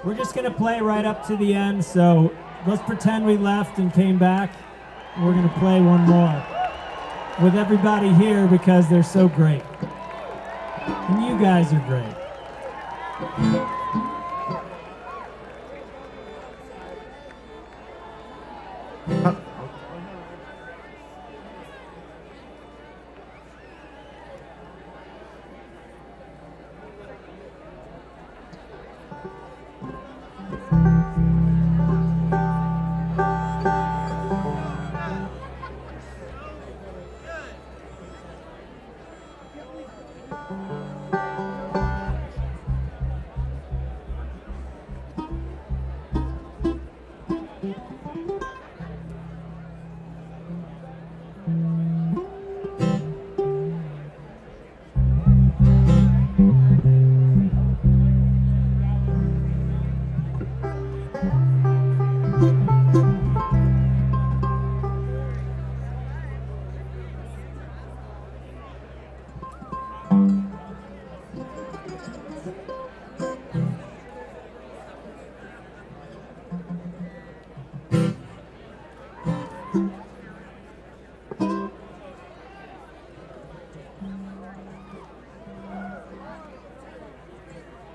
We're just going to play right up to the end, so let's pretend we left and came back. We're going to play one more with everybody here because they're so great. And you guys are great.